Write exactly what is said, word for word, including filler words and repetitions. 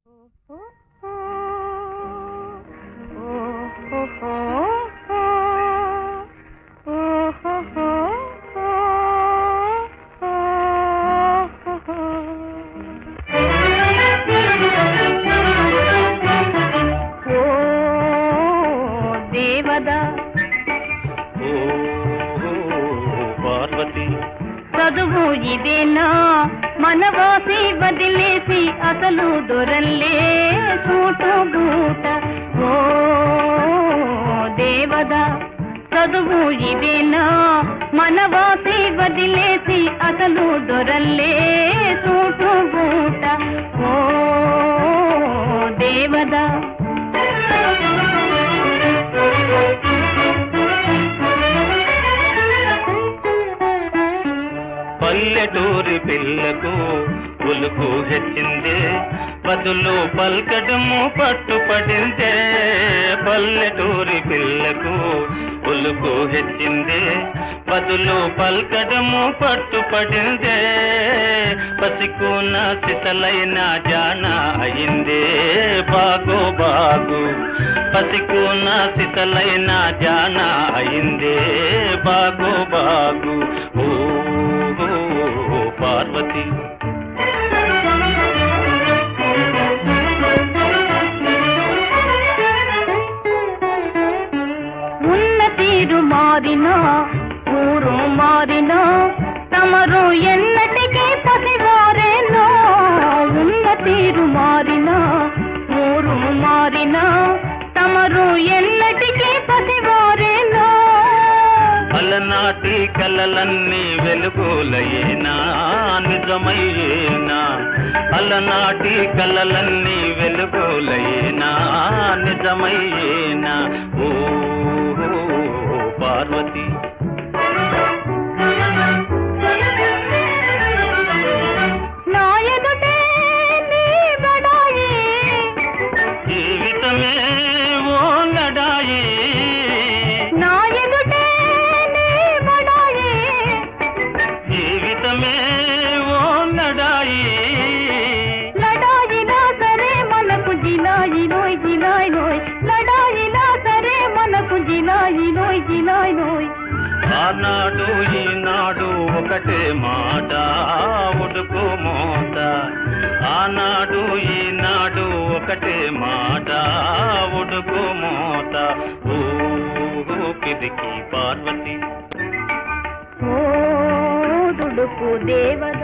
చదువు ఇదేనా మనవాసి వదిలేసి అసలు దొరల్లే సూటు బూట. ఓ దేవదా చదువు ఇదేనా మనవాసి వదిలేసి అసలు దొరల్లే సూటు బూట. ఓ దేవదా పల్లెటూరి పిల్లకు ఉలుకు హెచ్చిందే బదులు పల్కడము పట్టుపడిందే. పల్లెటూరి పిల్లకు ఉలుకు హెచ్చిందే బదులు పల్కడము పట్టుపడిందే. పసికున్న సిసలైన జాన అయిందే బాగు బాగు. పసికున్న సిసలైన జాన అయిందే బాగు బాగు. ఓ పార్వతి ఉన్న తీరు మారినా ఊరు మారినా తమరు ఎన్నటికీ పసివారేనో. ఉన్న తీరు మారినా ఊరు మారినా తమరు ఎన్నటికీ పసివారేనో. అలనాటి కలలన్నీ వెలుగులయేనా నిజమయ్యేనా. అలనాటి కలలన్నీ వెలుగులయేనా నిజమయ్యేనా. ఓ పార్వతి నా ఎదుటే నీ బడాయి జీవితమే ఓ లడాయి. నా ఎదుటే నీ బడాయి జీవితమే ఓ లడాయి. లడాయినా సరే మనకు జిలాయి నోయ్ జిలాయి నోయ్. లడాయినా సరే మనకు జిలాయి నోయ్ జిలాయి నోయ్. ఆనాడు ఈనాడు ఒకటే మాట ఉడుకు మోత. ఆనాడు ఈనాడు ఒకటే మాట ఉడుకు మోత. ఓ పిరికి పార్వతి ఓ దుడుకు దేవ